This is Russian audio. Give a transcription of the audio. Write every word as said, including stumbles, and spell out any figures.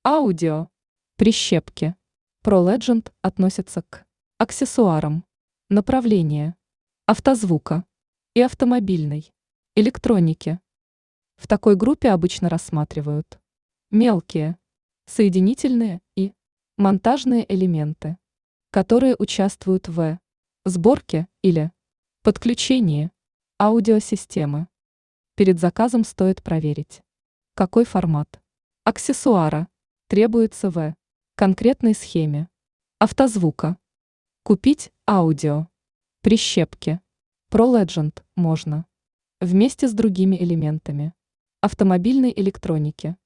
Аудио. Прищепки. ProLegend относится к аксессуарам. Направление. Автозвука и автомобильной электроники. В такой группе обычно рассматривают мелкие, соединительные и монтажные элементы, которые участвуют в сборке или подключении аудиосистемы. Перед заказом стоит проверить, какой формат аксессуара требуется в конкретной схеме автозвука. Купить аудио прищепки ProLegend можно вместе с другими элементами автомобильной электроники.